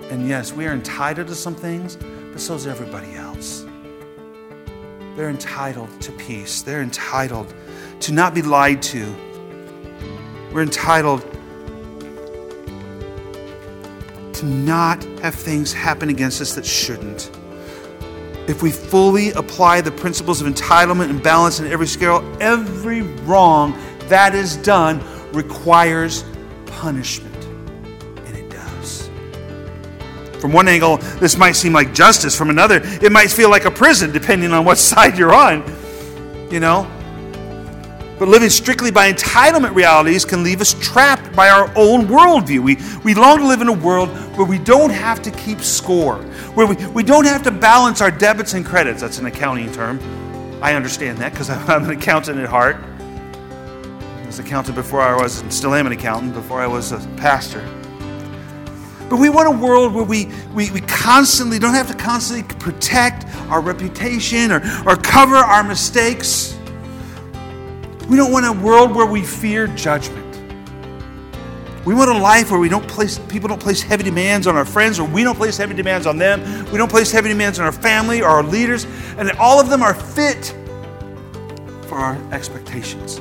And yes, we are entitled to some things, but so is everybody else. They're entitled to peace. They're entitled to not be lied to. We're entitled to not have things happen against us that shouldn't. If we fully apply the principles of entitlement and balance in every scale, every wrong that is done requires punishment. And it does. From one angle, this might seem like justice. From another, it might feel like a prison, depending on what side you're on. You know? But living strictly by entitlement realities can leave us trapped by our own worldview. We long to live in a world where we don't have to keep score, where we don't have to balance our debits and credits. That's an accounting term. I understand that because I'm an accountant at heart. I was an accountant before I was, and still am an accountant, before I was a pastor. But we want a world where we constantly don't have to constantly protect our reputation or cover our mistakes. We don't want a world where we fear judgment. We want a life where people don't place heavy demands on our friends, or we don't place heavy demands on them. We don't place heavy demands on our family or our leaders, and that all of them are fit for our expectations.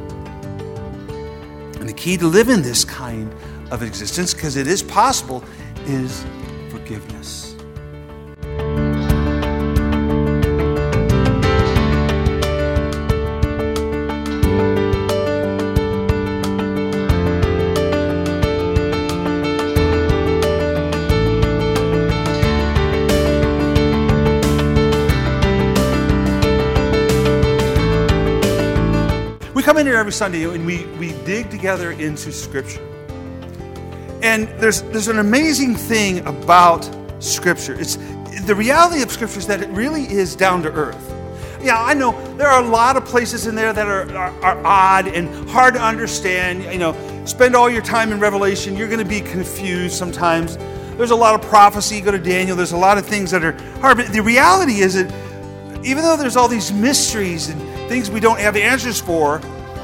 And the key to living this kind of existence, because it is possible, is forgiveness. We come in here every Sunday and we dig together into Scripture. And there's an amazing thing about Scripture. It's the reality of Scripture is that it really is down to earth. Yeah, I know there are a lot of places in there that are odd and hard to understand. You know, spend all your time in Revelation, you're going to be confused sometimes. There's a lot of prophecy. Go to Daniel. There's a lot of things that are hard. But the reality is that even though there's all these mysteries and things we don't have the answers for,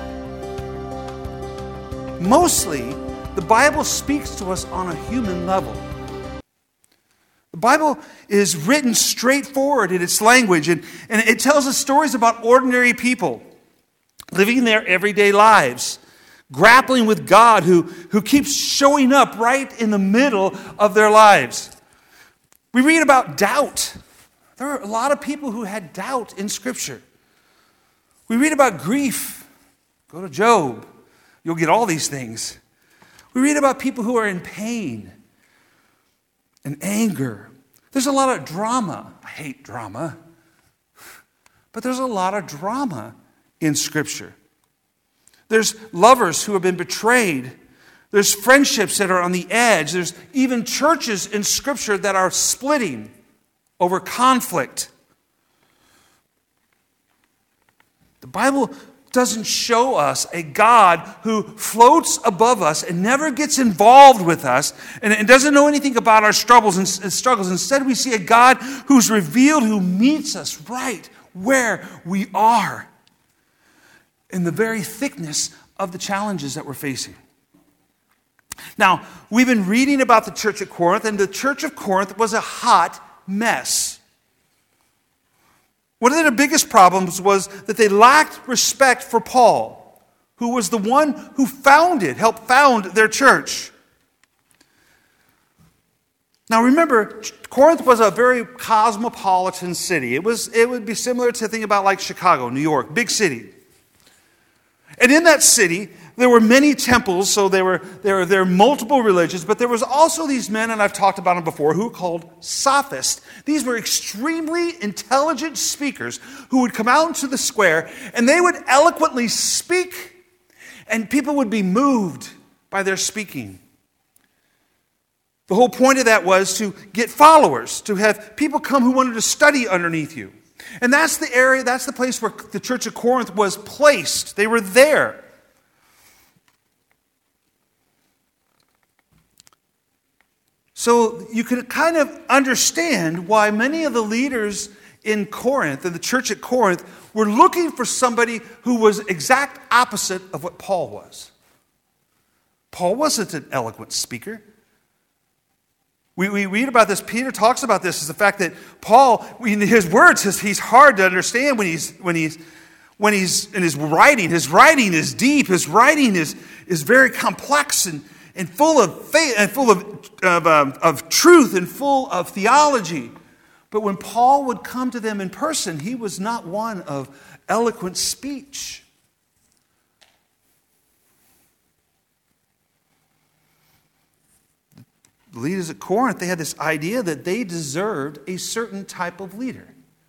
mostly the Bible speaks to us on a human level. The Bible is written straightforward in its language, and it tells us stories about ordinary people living their everyday lives, grappling with God who keeps showing up right in the middle of their lives. We read about doubt. There are a lot of people who had doubt in Scripture. We read about grief. Go to Job. You'll get all these things. We read about people who are in pain and anger. There's a lot of drama. I hate drama. But there's a lot of drama in Scripture. There's lovers who have been betrayed. There's friendships that are on the edge. There's even churches in Scripture that are splitting over conflict. The Bible doesn't show us a God who floats above us and never gets involved with us and doesn't know anything about our struggles and struggles. Instead, we see a God who's revealed, who meets us right where we are in the very thickness of the challenges that we're facing. Now, we've been reading about the church at Corinth, and the church of Corinth was a hot mess. One of their biggest problems was that they lacked respect for Paul, who was the one who helped found their church. Now remember, Corinth was a very cosmopolitan city. It would be similar to think about like Chicago, New York, big city. And in that city, there were many temples, so there were multiple religions, but there was also these men, and I've talked about them before, who were called sophists. These were extremely intelligent speakers who would come out into the square, and they would eloquently speak, and people would be moved by their speaking. The whole point of that was to get followers, to have people come who wanted to study underneath you. And that's the area, that's the place where the church of Corinth was placed. They were there. So you can kind of understand why many of the leaders in Corinth, in the church at Corinth, were looking for somebody who was exact opposite of what Paul was. Paul wasn't an eloquent speaker. We read about this. Peter talks about this, is the fact that Paul, in his words, he's hard to understand when he's in his writing. His writing is deep. His writing is very complex and full of faith and full of truth and full of theology. But when Paul would come to them in person, he was not one of eloquent speech. The leaders at Corinth, they had this idea that they deserved a certain type of leader.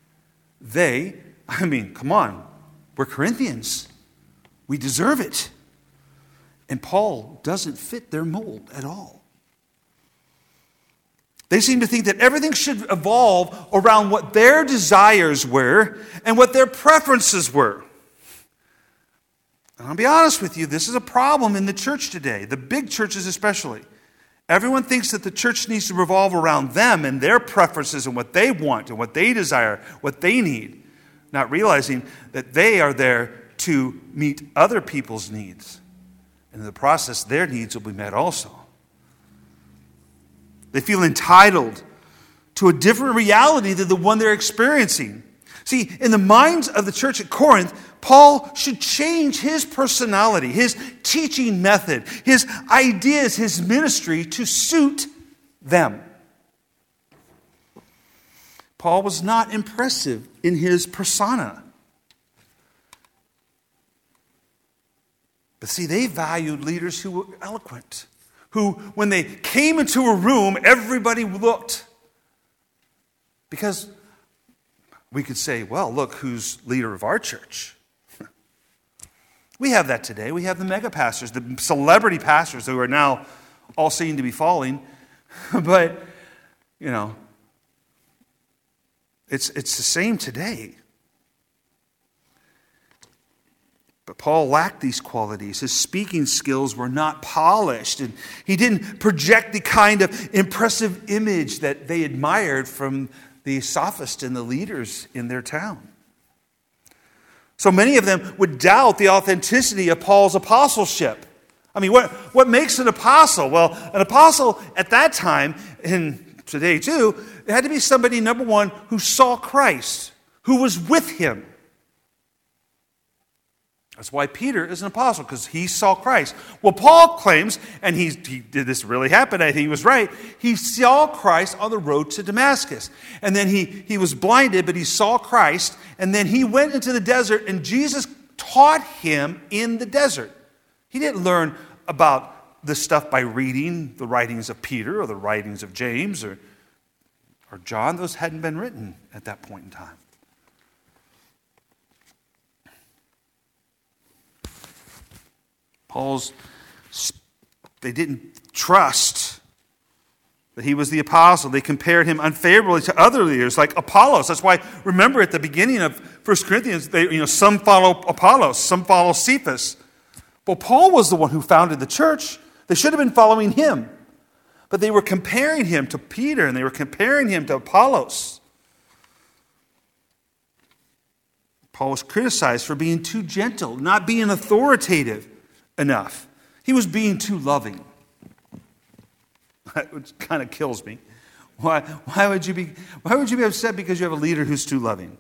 Come on, we're Corinthians. We deserve it. And Paul doesn't fit their mold at all. They seem to think that everything should evolve around what their desires were and what their preferences were. And I'll be honest with you, this is a problem in the church today, the big churches especially. Everyone thinks that the church needs to revolve around them and their preferences and what they want and what they desire, what they need, not realizing that they are there to meet other people's needs. And in the process, their needs will be met also. They feel entitled to a different reality than the one they're experiencing. See, in the minds of the church at Corinth, Paul should change his personality, his teaching method, his ideas, his ministry to suit them. Paul was not impressive in his persona. But see, they valued leaders who were eloquent, who, when they came into a room, everybody looked. Because we could say, well, look who's leader of our church. We have that today. We have the mega pastors, the celebrity pastors who are now all seen to be falling. But, it's the same today. But Paul lacked these qualities. His speaking skills were not polished, and he didn't project the kind of impressive image that they admired from the sophists and the leaders in their town. So many of them would doubt the authenticity of Paul's apostleship. I mean, what makes an apostle? Well, an apostle at that time, and today too, it had to be somebody, number one, who saw Christ, who was with him. That's why Peter is an apostle, because he saw Christ. Well, Paul claims, and he did this really happen, I think he was right, he saw Christ on the road to Damascus. And then he was blinded, but he saw Christ, and then he went into the desert, and Jesus taught him in the desert. He didn't learn about this stuff by reading the writings of Peter or the writings of James or John. Those hadn't been written at that point in time. They didn't trust that he was the apostle. They compared him unfavorably to other leaders like Apollos. That's why, remember at the beginning of 1 Corinthians, some follow Apollos, some follow Cephas. Well, Paul was the one who founded the church. They should have been following him. But they were comparing him to Peter, and they were comparing him to Apollos. Paul was criticized for being too gentle, not being authoritative enough. He was being too loving. Which kind of kills me. Why would you be upset because you have a leader who's too loving?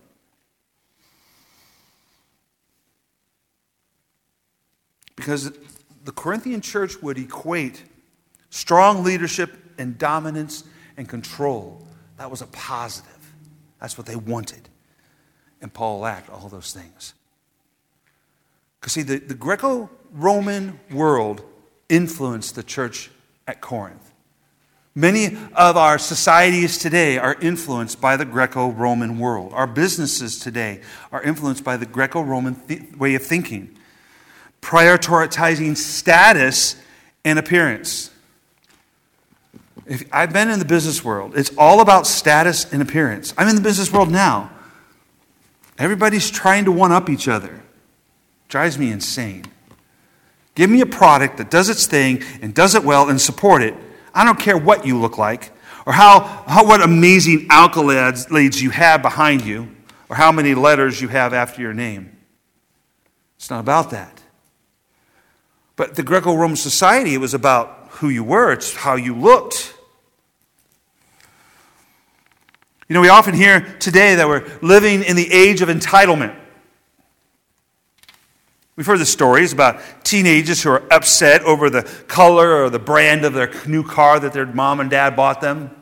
Because the Corinthian church would equate strong leadership and dominance and control. That was a positive. That's what they wanted. And Paul lacked all those things. Because see, the Greco-Roman world influenced the church at Corinth. Many of our societies today are influenced by the Greco-Roman world. Our businesses today are influenced by the Greco-Roman way of thinking, prioritizing status and appearance. I've been in the business world. It's all about status and appearance. I'm in the business world now. Everybody's trying to one-up each other. Drives me insane. Give me a product that does its thing and does it well and support it. I don't care what you look like or what amazing accolades you have behind you or how many letters you have after your name. It's not about that. But the Greco-Roman society, it was about who you were. It's how you looked. You know, we often hear today that we're living in the age of entitlement. We've heard the stories about teenagers who are upset over the color or the brand of their new car that their mom and dad bought them.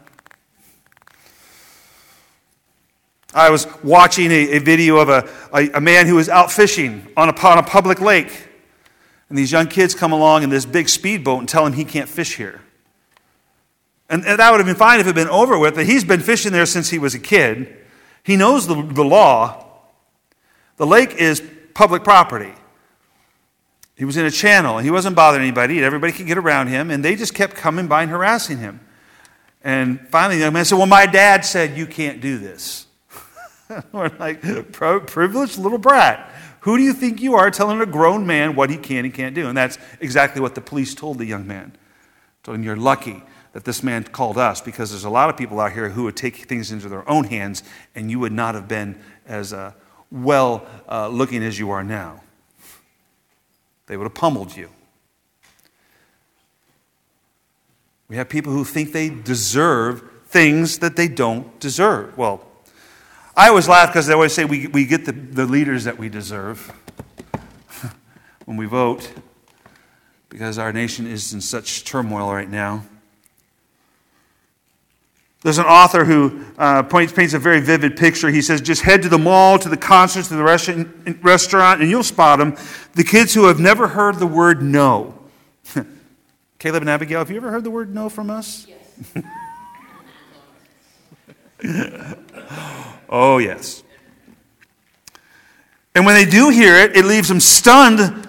I was watching a video of a man who was out fishing on a public lake. And these young kids come along in this big speedboat and tell him he can't fish here. And that would have been fine if it had been over with, but he's been fishing there since he was a kid. He knows the law. The lake is public property. He was in a channel, and he wasn't bothering anybody, and everybody could get around him, and they just kept coming by and harassing him. And finally the young man said, well, my dad said you can't do this. We're like, privileged little brat. Who do you think you are telling a grown man what he can and can't do? And that's exactly what the police told the young man. Told him, you're lucky that this man called us, because there's a lot of people out here who would take things into their own hands, and you would not have been as well looking as you are now. They would have pummeled you. We have people who think they deserve things that they don't deserve. Well, I always laugh because they always say we get the leaders that we deserve when we vote, because our nation is in such turmoil right now. There's an author who paints a very vivid picture. He says, just head to the mall, to the concerts, to the restaurant, and you'll spot them. The kids who have never heard the word no. Caleb and Abigail, have you ever heard the word no from us? Yes. Oh, yes. And when they do hear it, it leaves them stunned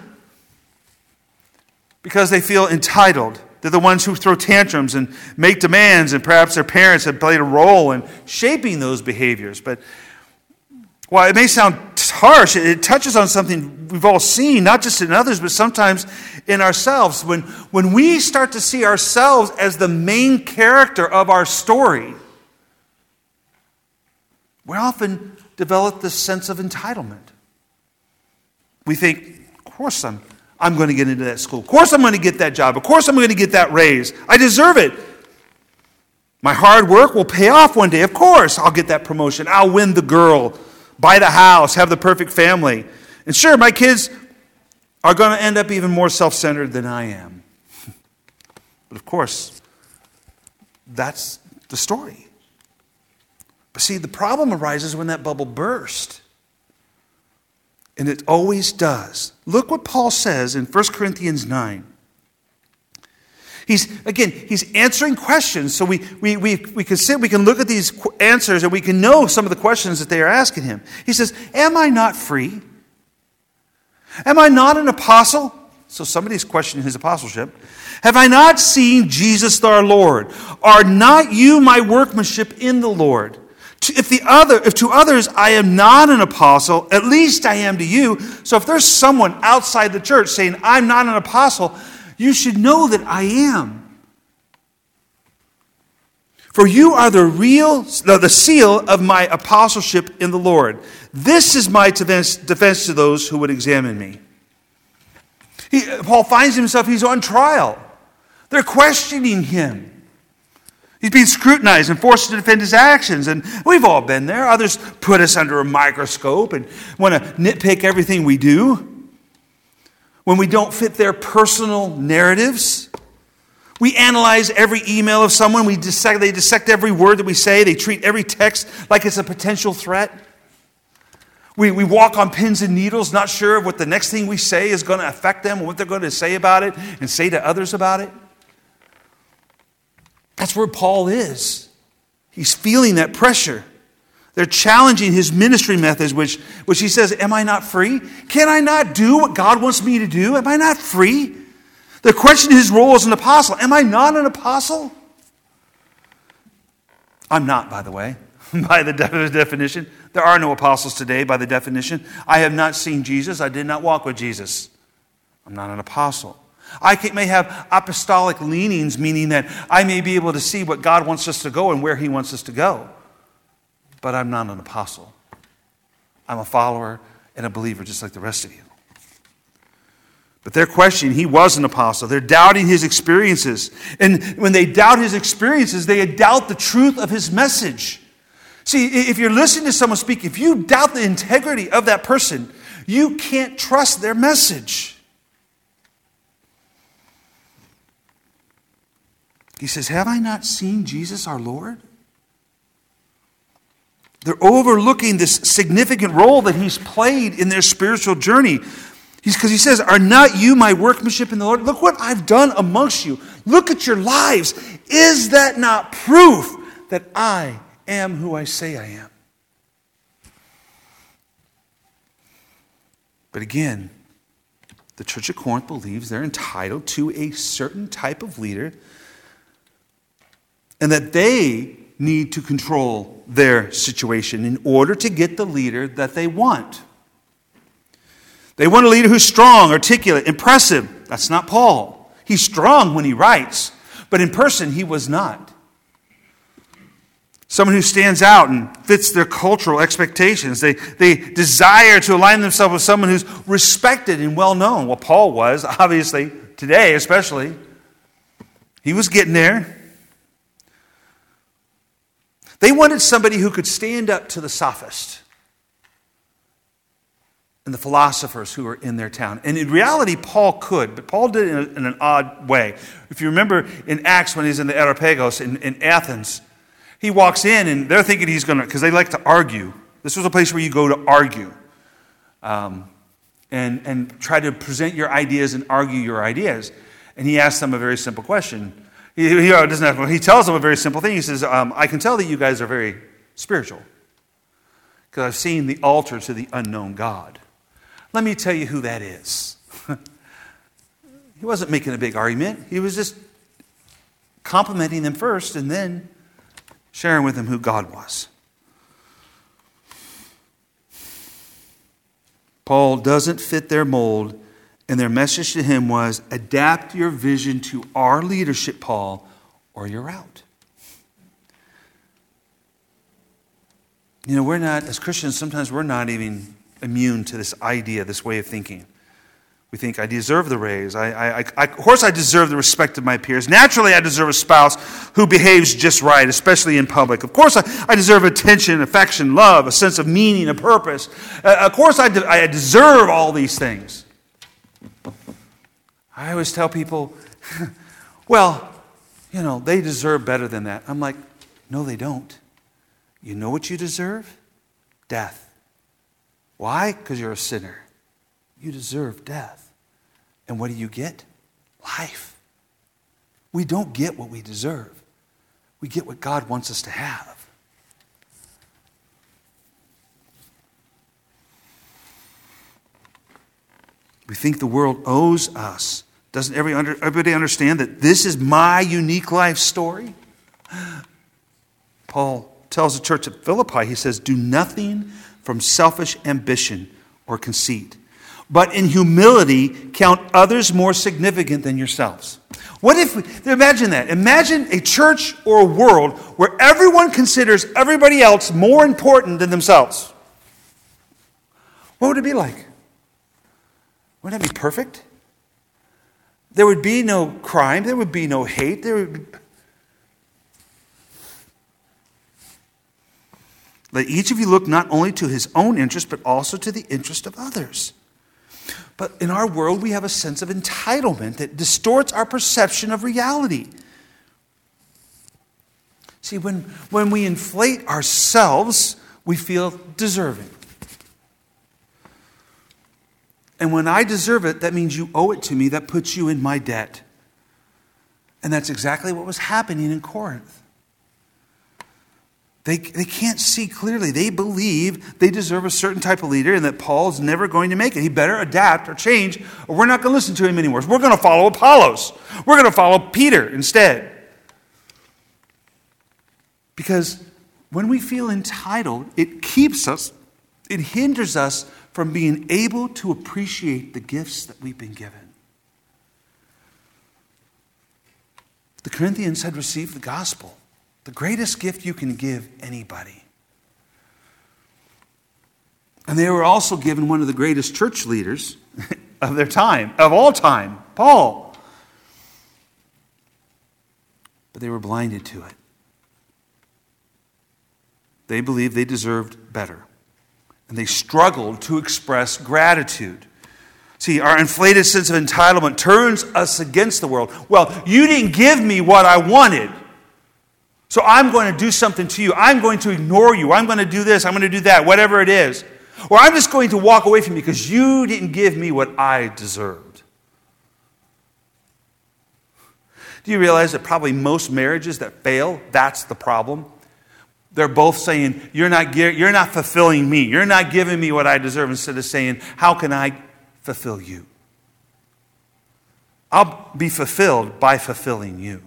because they feel entitled. They're the ones who throw tantrums and make demands, and perhaps their parents have played a role in shaping those behaviors. But while it may sound harsh, it touches on something we've all seen, not just in others, but sometimes in ourselves. When we start to see ourselves as the main character of our story, we often develop this sense of entitlement. We think, of course I'm going to get into that school. Of course I'm going to get that job. Of course I'm going to get that raise. I deserve it. My hard work will pay off one day. Of course I'll get that promotion. I'll win the girl, buy the house, have the perfect family. And sure, my kids are going to end up even more self-centered than I am. But of course, that's the story. But see, the problem arises when that bubble bursts. And it always does. Look what Paul says in 1 Corinthians 9. He's answering questions. So we can look at these answers and we can know some of the questions that they are asking him. He says, am I not free? Am I not an apostle? So somebody's questioning his apostleship. Have I not seen Jesus our Lord? Are not you my workmanship in the Lord? If to others I am not an apostle, at least I am to you. So if there's someone outside the church saying, I'm not an apostle, you should know that I am. For you are the seal of my apostleship in the Lord. This is my defense to those who would examine me. Paul finds himself, he's on trial. They're questioning him. He's being scrutinized and forced to defend his actions. And we've all been there. Others put us under a microscope and want to nitpick everything we do. When we don't fit their personal narratives. We analyze every email of someone. They dissect every word that we say. They treat every text like it's a potential threat. We walk on pins and needles, not sure of what the next thing we say is going to affect them and what they're going to say about it and say to others about it. That's where Paul is. He's feeling that pressure. They're challenging his ministry methods, which he says, am I not free? Can I not do what God wants me to do? Am I not free? They're questioning his role as an apostle. Am I not an apostle? I'm not, by the way, by the definition. There are no apostles today by the definition. I have not seen Jesus. I did not walk with Jesus. I'm not an apostle. I may have apostolic leanings, meaning that I may be able to see what God wants us to go and where he wants us to go. But I'm not an apostle. I'm a follower and a believer just like the rest of you. But they're questioning, he was an apostle. They're doubting his experiences. And when they doubt his experiences, they doubt the truth of his message. See, if you're listening to someone speak, if you doubt the integrity of that person, you can't trust their message. He says, have I not seen Jesus our Lord? They're overlooking this significant role that he's played in their spiritual journey. Because he says, are not you my workmanship in the Lord? Look what I've done amongst you. Look at your lives. Is that not proof that I am who I say I am? But again, the Church of Corinth believes they're entitled to a certain type of leader and that they need to control their situation in order to get the leader that they want. They want a leader who's strong, articulate, impressive. That's not Paul. He's strong when he writes, but in person he was not. Someone who stands out and fits their cultural expectations. They desire to align themselves with someone who's respected and well known. Well, Paul was, obviously, today especially. He was getting there. They wanted somebody who could stand up to the sophists and the philosophers who were in their town. And in reality, Paul could, but Paul did it in an odd way. If you remember in Acts when he's in the Areopagus in Athens, he walks in and they're thinking he's going to, because they like to argue. This was a place where you go to argue and try to present your ideas and argue your ideas. And he asks them a very simple question. He tells them a very simple thing. He says, I can tell that you guys are very spiritual because I've seen the altar to the unknown God. Let me tell you who that is. He wasn't making a big argument. He was just complimenting them first and then sharing with them who God was. Paul doesn't fit their mold, and their message to him was, adapt your vision to our leadership, Paul, or you're out. You know, we're not, as Christians, sometimes we're not even immune to this idea, this way of thinking. We think, I deserve the raise. Of course I deserve the respect of my peers. Naturally, I deserve a spouse who behaves just right, especially in public. Of course, I deserve attention, affection, love, a sense of meaning, a purpose. Of course, I deserve all these things. I always tell people, well, you know, they deserve better than that. I'm like, no, they don't. You know what you deserve? Death. Why? Because you're a sinner. You deserve death. And what do you get? Life. We don't get what we deserve. We get what God wants us to have. We think the world owes us. Doesn't everybody understand that this is my unique life story? Paul tells the church at Philippi, he says, do nothing from selfish ambition or conceit, but in humility count others more significant than yourselves. What if, imagine that. Imagine a church or a world where everyone considers everybody else more important than themselves. What would it be like? Wouldn't that be perfect? There would be no crime. There would be no hate. Let each of you look not only to his own interest, but also to the interest of others. But in our world, we have a sense of entitlement that distorts our perception of reality. See, when we inflate ourselves, we feel deserving. And when I deserve it, that means you owe it to me. That puts you in my debt. And that's exactly what was happening in Corinth. They can't see clearly. They believe they deserve a certain type of leader and that Paul's never going to make it. He better adapt or change, or we're not going to listen to him anymore. We're going to follow Apollos. We're going to follow Peter instead. Because when we feel entitled, it hinders us from being able to appreciate the gifts that we've been given. The Corinthians had received the gospel. The greatest gift you can give anybody. And they were also given one of the greatest church leaders of their time, of all time, Paul. But they were blinded to it. They believed they deserved better. And they struggled to express gratitude. See, our inflated sense of entitlement turns us against the world. Well, you didn't give me what I wanted, so I'm going to do something to you. I'm going to ignore you. I'm going to do this. I'm going to do that, whatever it is. Or I'm just going to walk away from you because you didn't give me what I deserved. Do you realize that probably most marriages that fail, that's the problem? They're both saying, you're not fulfilling me. You're not giving me what I deserve, instead of saying, how can I fulfill you? I'll be fulfilled by fulfilling you.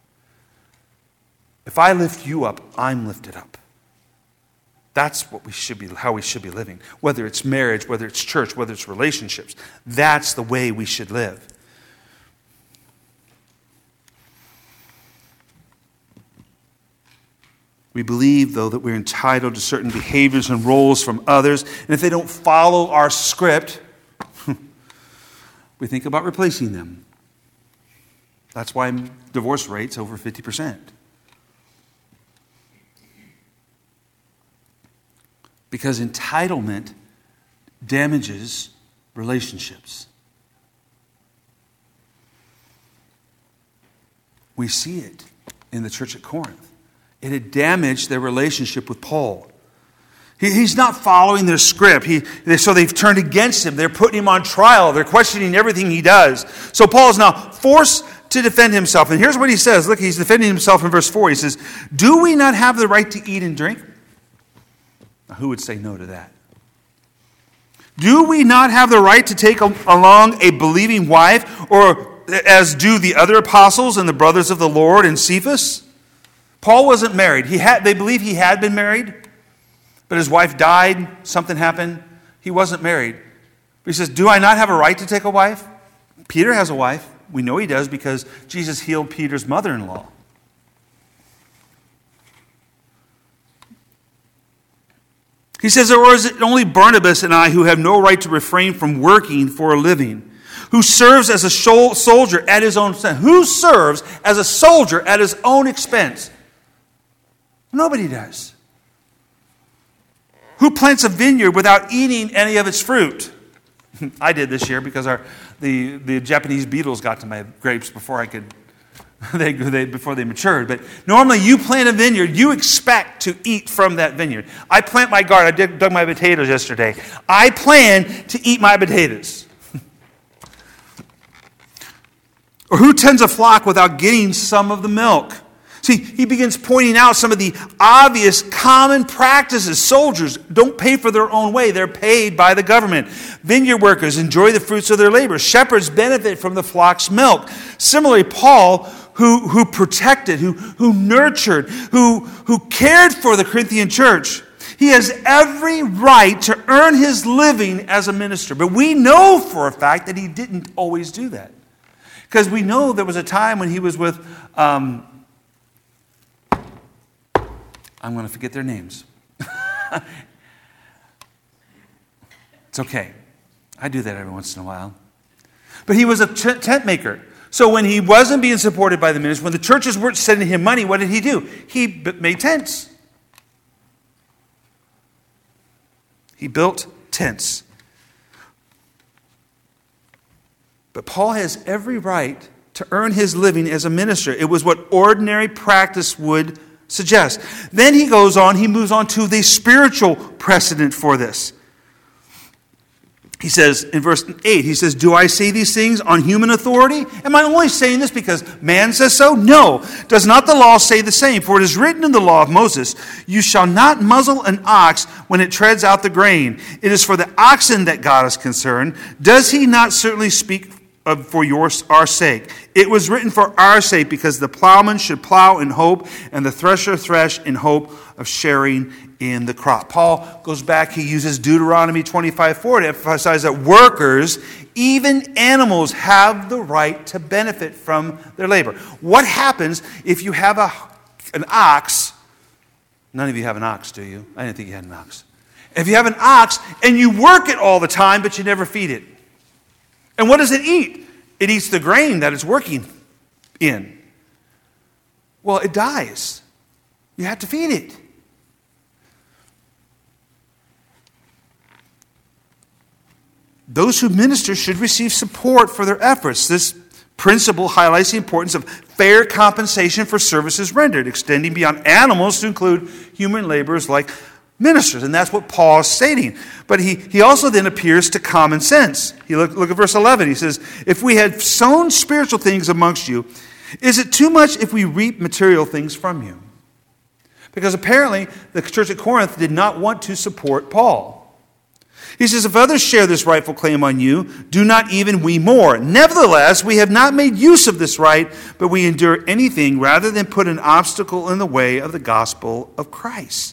If I lift you up, I'm lifted up. That's what how we should be living. Whether it's marriage, whether it's church, whether it's relationships. That's the way we should live. We believe, though, that we're entitled to certain behaviors and roles from others. And if they don't follow our script, we think about replacing them. That's why divorce rate's over 50%. Because entitlement damages relationships. We see it in the church at Corinth. It had damaged their relationship with Paul. He's not following their script. So they've turned against him. They're putting him on trial. They're questioning everything he does. So Paul is now forced to defend himself. And here's what he says. Look, he's defending himself in verse 4. He says, do we not have the right to eat and drink? Now, who would say no to that? Do we not have the right to take along a believing wife, or as do the other apostles and the brothers of the Lord and Cephas? Paul wasn't married. They believe he had been married, but his wife died, something happened. He wasn't married. But he says, do I not have a right to take a wife? Peter has a wife. We know he does because Jesus healed Peter's mother-in-law. He says, or is it only Barnabas and I who have no right to refrain from working for a living? Who serves as a soldier at his own expense? Who serves as a soldier at his own expense? Nobody does. Who plants a vineyard without eating any of its fruit? I did this year because the Japanese beetles got to my grapes before before they matured. But normally you plant a vineyard, you expect to eat from that vineyard. I plant my garden. I dug my potatoes yesterday. I plan to eat my potatoes. Or who tends a flock without getting some of the milk? See, he begins pointing out some of the obvious common practices. Soldiers don't pay for their own way. They're paid by the government. Vineyard workers enjoy the fruits of their labor. Shepherds benefit from the flock's milk. Similarly, Paul, who protected, who nurtured, who cared for the Corinthian church, he has every right to earn his living as a minister. But we know for a fact that he didn't always do that. Because we know there was a time when he was with... I'm going to forget their names. It's okay. I do that every once in a while. But he was a tent maker. So when he wasn't being supported by the ministry, when the churches weren't sending him money, what did he do? He made tents. He built tents. But Paul has every right to earn his living as a minister. It was what ordinary practice would suggest. Then he moves on to the spiritual precedent for this. He says in verse 8, he says, do I say these things on human authority? Am I only saying this because man says so? No. Does not the law say the same? For it is written in the law of Moses, you shall not muzzle an ox when it treads out the grain. It is for the oxen that God is concerned. Does he not certainly speak for our sake? It was written for our sake, because the plowman should plow in hope, and the thresher thresh in hope of sharing in the crop. Paul goes back, he uses Deuteronomy 25:4 to emphasize that workers, even animals, have the right to benefit from their labor. What happens if you have an ox? None of you have an ox, do you? I didn't think you had an ox. If you have an ox and you work it all the time, but you never feed it. And what does it eat? It eats the grain that it's working in. Well, it dies. You have to feed it. those who minister should receive support for their efforts. This principle highlights the importance of fair compensation for services rendered, extending beyond animals to include human laborers like ministers. And that's what Paul is stating. But he also then appears to common sense. Look at verse 11. He says, if we had sown spiritual things amongst you, is it too much if we reap material things from you? Because apparently the church at Corinth did not want to support Paul. He says, if others share this rightful claim on you, do not even we more. Nevertheless, we have not made use of this right, but we endure anything rather than put an obstacle in the way of the gospel of Christ.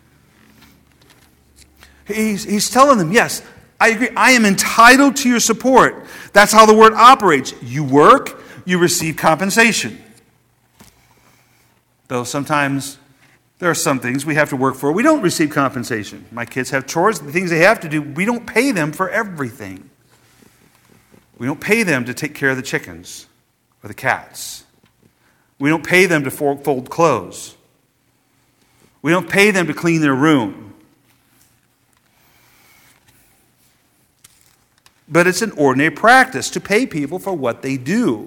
He's telling them, yes, I agree. I am entitled to your support. That's how the word operates. You work, you receive compensation. Though sometimes there are some things we have to work for. We don't receive compensation. My kids have chores, the things they have to do. We don't pay them for everything. We don't pay them to take care of the chickens or the cats. We don't pay them to fold clothes. We don't pay them to clean their room. But it's an ordinary practice to pay people for what they do.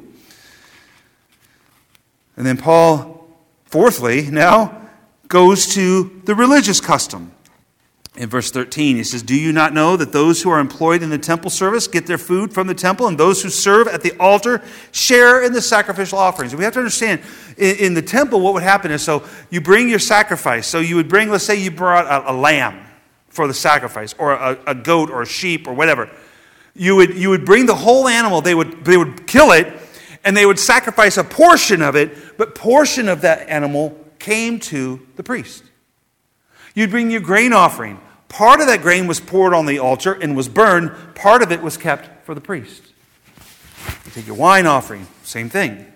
And then Paul, fourthly, now goes to the religious custom. In verse 13, he says, do you not know that those who are employed in the temple service get their food from the temple, and those who serve at the altar share in the sacrificial offerings? And we have to understand, in the temple, what would happen is, so you bring your sacrifice. So you would bring, let's say you brought a lamb for the sacrifice, or a goat or a sheep or whatever. You would bring the whole animal. They would kill it, and they would sacrifice a portion of it, but portion of that animal came to the priest. You'd bring your grain offering. Part of that grain was poured on the altar and was burned. Part of it was kept for the priest. You take your wine offering, same thing.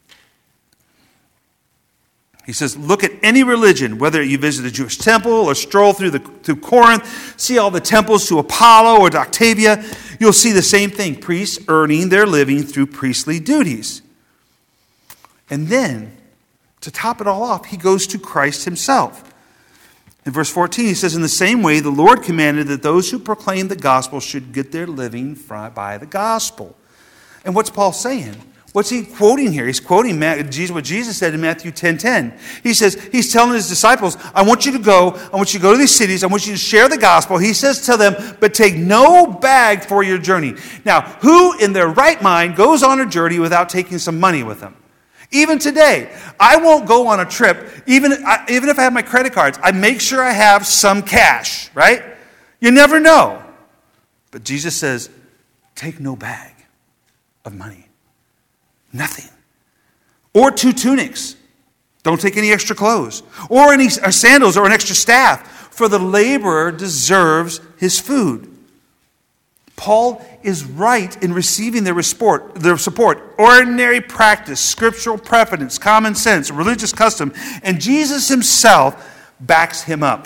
He says, look at any religion, whether you visit a Jewish temple or stroll through Corinth, see all the temples to Apollo or to Octavia, you'll see the same thing. Priests earning their living through priestly duties. And then, to top it all off, he goes to Christ himself. In verse 14, he says, in the same way, the Lord commanded that those who proclaim the gospel should get their living by the gospel. And what's Paul saying? What's he quoting here? He's quoting what Jesus said in Matthew 10:10. He says, he's telling his disciples, I want you to go to these cities, I want you to share the gospel. He says to them, but take no bag for your journey. Now, who in their right mind goes on a journey without taking some money with them? Even today, I won't go on a trip, even if I have my credit cards. I make sure I have some cash, right? You never know. But Jesus says, take no bag of money. Nothing. Or 2 tunics. Don't take any extra clothes. Or any sandals or an extra staff. For the laborer deserves his food. Paul is right in receiving their support. Ordinary practice, scriptural precedence, common sense, religious custom. And Jesus himself backs him up.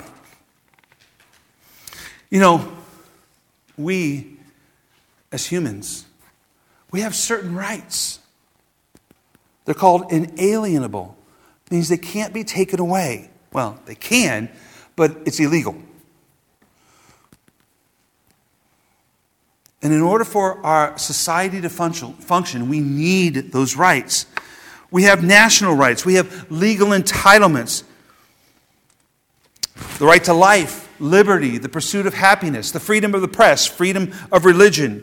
You know, we as humans, we have certain rights. They're called inalienable. It means they can't be taken away. Well, they can, but it's illegal. And in order for our society to function, we need those rights. We have national rights. We have legal entitlements. The right to life, liberty, the pursuit of happiness, the freedom of the press, freedom of religion.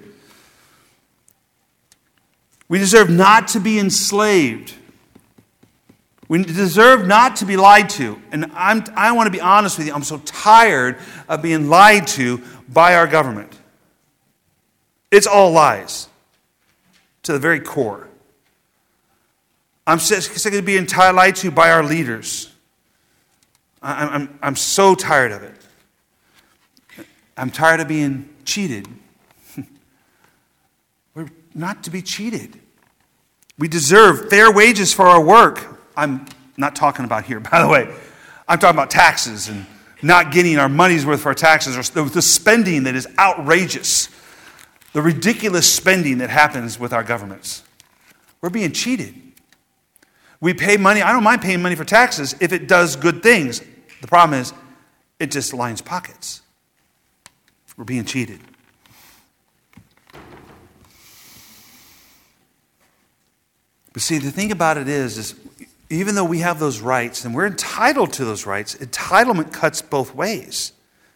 We deserve not to be enslaved. We deserve not to be lied to. And I want to be honest with you, I'm so tired of being lied to by our government. It's all lies to the very core. I'm sick of being lied to by our leaders. I'm so tired of it. I'm tired of being cheated. We're not to be cheated. We deserve fair wages for our work. I'm not talking about here, by the way. I'm talking about taxes and not getting our money's worth for our taxes, or the spending that is outrageous. The ridiculous spending that happens with our governments. We're being cheated. We pay money. I don't mind paying money for taxes if it does good things. The problem is, it just lines pockets. We're being cheated. But see, the thing about it is even though we have those rights and we're entitled to those rights, entitlement cuts both ways.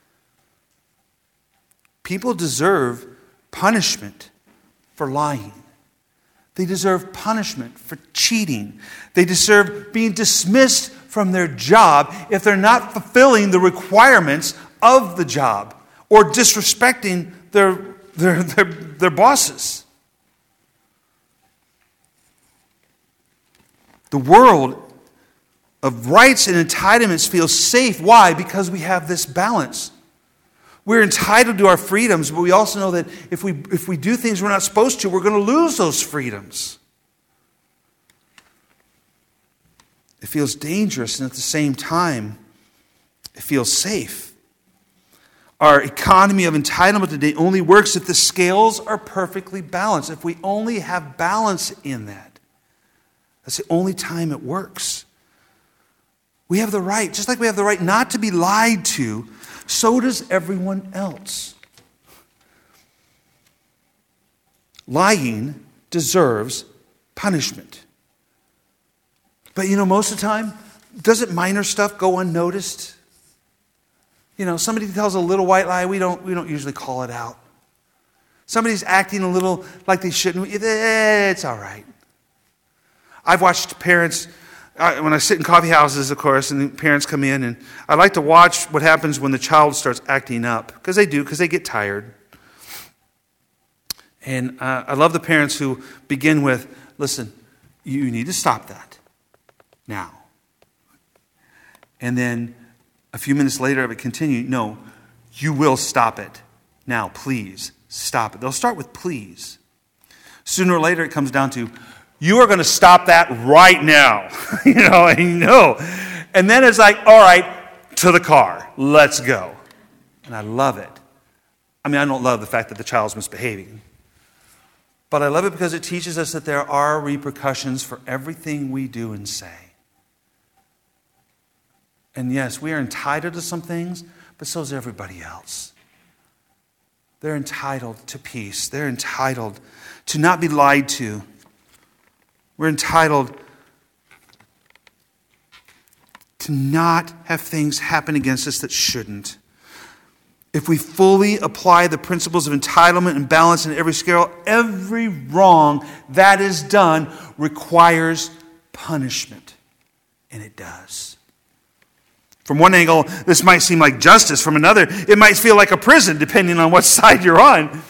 People deserve punishment for lying. They deserve punishment for cheating. They deserve being dismissed from their job if they're not fulfilling the requirements of the job or disrespecting their bosses. The world of rights and entitlements feels safe. Why? Because we have this balance. We're entitled to our freedoms, but we also know that if we do things we're not supposed to, we're going to lose those freedoms. It feels dangerous, and at the same time, it feels safe. Our economy of entitlement today only works if the scales are perfectly balanced. If we only have balance in that. That's the only time it works. We have the right, just like we have the right not to be lied to, so does everyone else. Lying deserves punishment. But most of the time, doesn't minor stuff go unnoticed? Somebody tells a little white lie, we don't usually call it out. Somebody's acting a little like they shouldn't, it's all right. I've watched parents, when I sit in coffee houses, of course, and the parents come in, and I like to watch what happens when the child starts acting up, because they get tired. And I love the parents who begin with, listen, you need to stop that now. And then a few minutes later, it would continue, no, you will stop it. Now, please, stop it. They'll start with please. Sooner or later, it comes down to, you are going to stop that right now. And then it's like, all right, to the car. Let's go. And I love it. I don't love the fact that the child's misbehaving. But I love it because it teaches us that there are repercussions for everything we do and say. And yes, we are entitled to some things, but so is everybody else. They're entitled to peace. They're entitled to not be lied to. We're entitled to not have things happen against us that shouldn't. If we fully apply the principles of entitlement and balance in every scale, every wrong that is done requires punishment. And it does. From one angle, this might seem like justice. From another, it might feel like a prison, depending on what side you're on.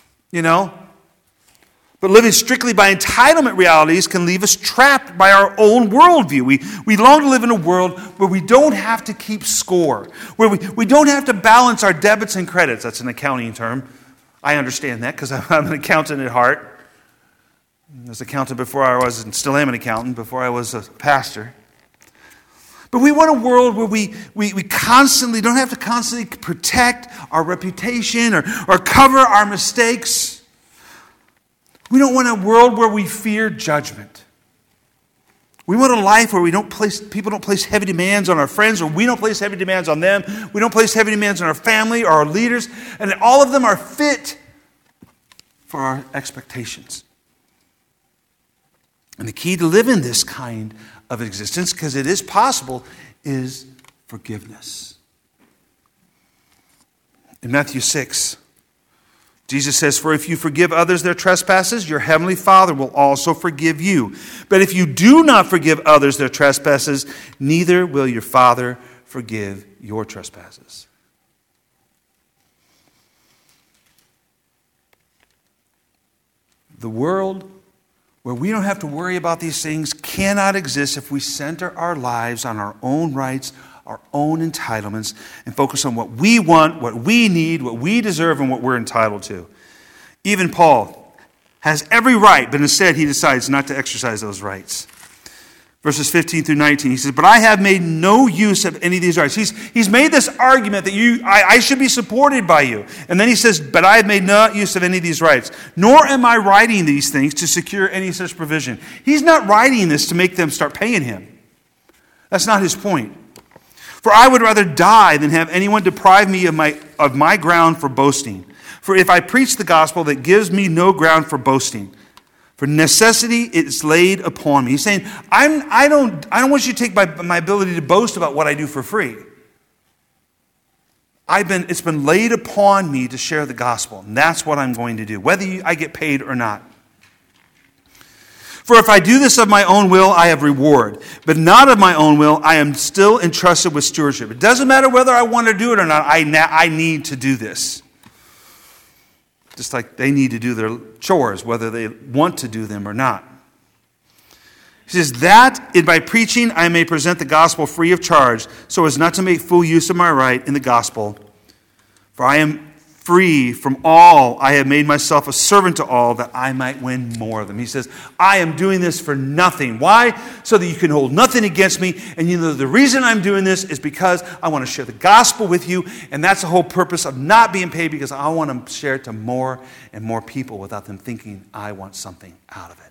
But living strictly by entitlement realities can leave us trapped by our own worldview. We long to live in a world where we don't have to keep score, where we don't have to balance our debits and credits. That's an accounting term. I understand that because I'm an accountant at heart. I was an accountant before I was, and still am an accountant, before I was a pastor. But we want a world where we constantly don't have to constantly protect our reputation or cover our mistakes. We don't want a world where we fear judgment. We want a life where people don't place heavy demands on our friends, or we don't place heavy demands on them. We don't place heavy demands on our family or our leaders, and all of them are fit for our expectations. And the key to living this kind of existence, because it is possible, is forgiveness. In Matthew 6, Jesus says, "For if you forgive others their trespasses, your heavenly Father will also forgive you. But if you do not forgive others their trespasses, neither will your Father forgive your trespasses." The world where we don't have to worry about these things cannot exist if we center our lives on our own rights, our own entitlements, and focus on what we want, what we need, what we deserve, and what we're entitled to. Even Paul has every right, but instead he decides not to exercise those rights. Verses 15 through 19, he says, "But I have made no use of any of these rights." He's made this argument that I should be supported by you. And then he says, "But I have made no use of any of these rights, nor am I writing these things to secure any such provision." He's not writing this to make them start paying him. That's not his point. "For I would rather die than have anyone deprive me of my ground for boasting. For if I preach the gospel, that gives me no ground for boasting. For necessity is laid upon me. He's saying, I don't want you to take my ability to boast about what I do for free. It's been laid upon me to share the gospel, and that's what I'm going to do, whether I get paid or not. For if I do this of my own will, I have reward. But not of my own will, I am still entrusted with stewardship. It doesn't matter whether I want to do it or not, I need to do this. Just like they need to do their chores, whether they want to do them or not. He says, that in my preaching I may present the gospel free of charge, so as not to make full use of my right in the gospel. For I am free from all. I have made myself a servant to all, that I might win more of them. He says, I am doing this for nothing. Why? So that you can hold nothing against me. And you know the reason I'm doing this is because I want to share the gospel with you. And that's the whole purpose of not being paid, because I want to share it to more and more people without them thinking I want something out of it.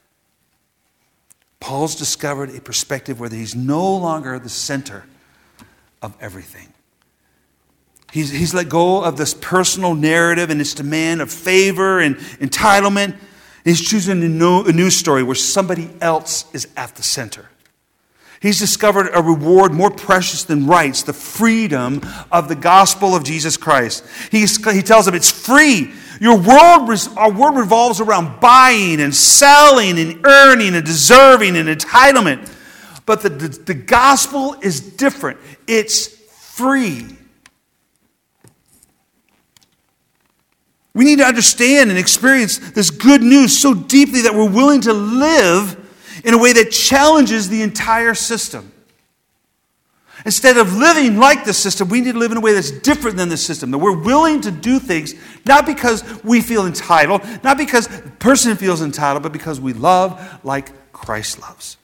Paul's discovered a perspective where he's no longer the center of everything. He's let go of this personal narrative and its demand of favor and entitlement. And he's choosing a new story where somebody else is at the center. He's discovered a reward more precious than rights, the freedom of the gospel of Jesus Christ. He tells them it's free. Our world revolves around buying and selling and earning and deserving and entitlement. But the gospel is different. It's free. We need to understand and experience this good news so deeply that we're willing to live in a way that challenges the entire system. Instead of living like the system, we need to live in a way that's different than the system. That we're willing to do things not because we feel entitled, not because the person feels entitled, but because we love like Christ loves.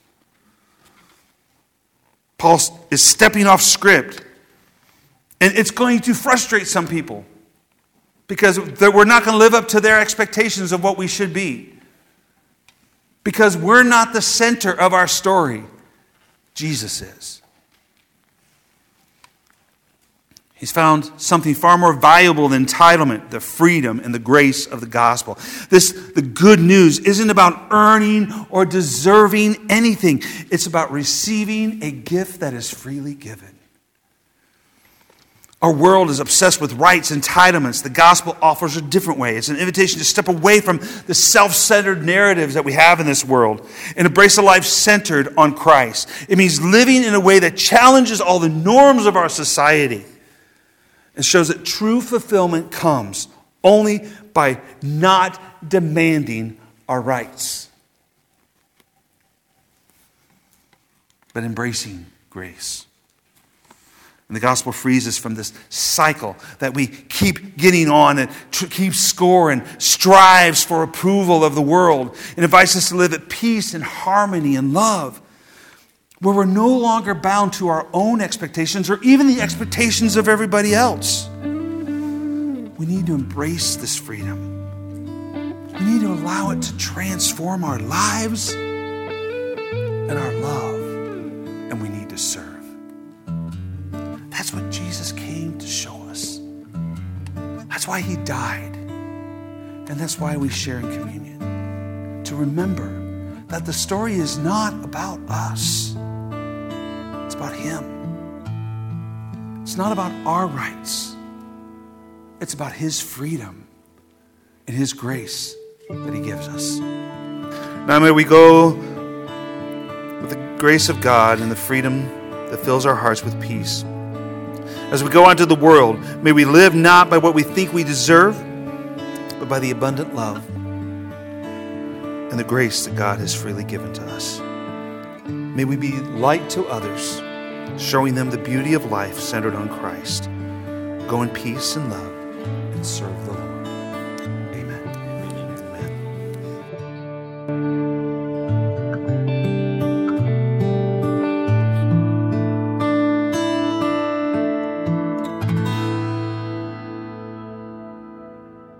Paul is stepping off script, and it's going to frustrate some people, because we're not going to live up to their expectations of what we should be. Because we're not the center of our story. Jesus is. He's found something far more valuable than entitlement, the freedom and the grace of the gospel. The good news isn't about earning or deserving anything. It's about receiving a gift that is freely given. Our world is obsessed with rights, entitlements. The gospel offers a different way. It's an invitation to step away from the self-centered narratives that we have in this world and embrace a life centered on Christ. It means living in a way that challenges all the norms of our society and shows that true fulfillment comes only by not demanding our rights, but embracing grace. And the gospel frees us from this cycle that we keep getting on and keep score and strives for approval of the world. It invites us to live at peace and harmony and love, where we're no longer bound to our own expectations or even the expectations of everybody else. We need to embrace this freedom. We need to allow it to transform our lives and our love, and we need to serve. That's what Jesus came to show us. That's why he died. And that's why we share in communion. To remember that the story is not about us. It's about him. It's not about our rights. It's about his freedom and his grace that he gives us. Now may we go with the grace of God and the freedom that fills our hearts with peace. As we go out into the world, may we live not by what we think we deserve, but by the abundant love and the grace that God has freely given to us. May we be light to others, showing them the beauty of life centered on Christ. Go in peace and love and serve the Lord.